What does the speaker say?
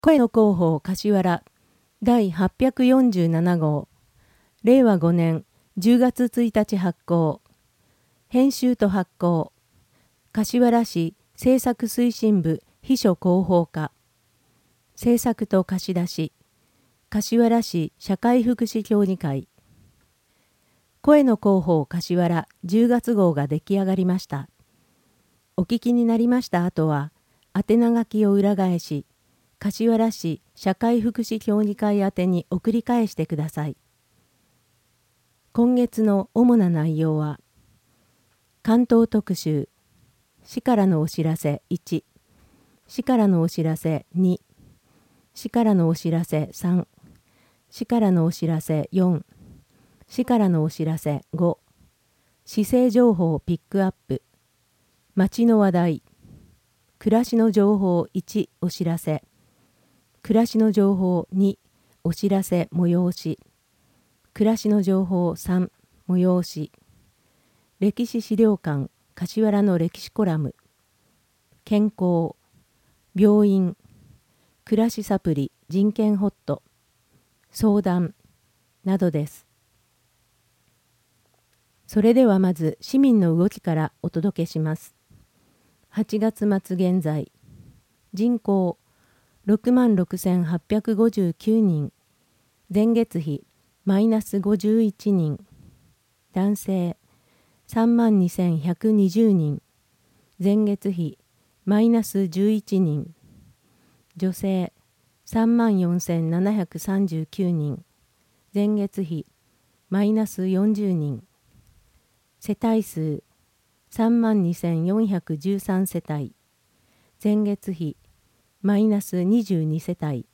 声の広報柏原第847号令和5年10月1日発行編集と発行柏原市政策推進部秘書広報課制作と貸し出し柏原市社会福祉協議会声の広報柏原10月号が出来上がりました。お聞きになりました後は宛名書きを裏返し柏原市社会福祉協議会宛てに送り返してください。今月の主な内容は関東特集市からのお知らせ1市からのお知らせ2市からのお知らせ3市からのお知らせ4市からのお知らせ5市政情報ピックアップ町の話題暮らしの情報1お知らせ暮らしの情報2お知らせ催し暮らしの情報3催し歴史資料館柏原の歴史コラム健康病院暮らしサプリ人権ホット相談などです。それではまず市民の動きからお届けします。8月末現在人口66,859人前月比マイナス51人男性32,120人前月比マイナス11人女性34,739人前月比マイナス40人世帯数32,413世帯前月比マイナス22世帯